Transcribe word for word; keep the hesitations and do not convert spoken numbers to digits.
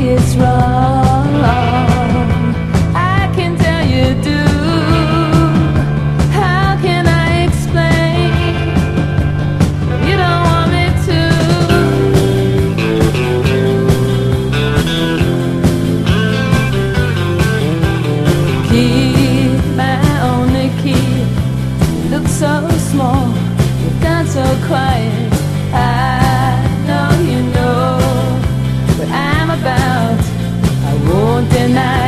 it's wrong. I can tell you do. How can I explain? You don't want me to. Key, my only key, looks so small, you've gone so quiet. I know you know what I'm about, I won't deny.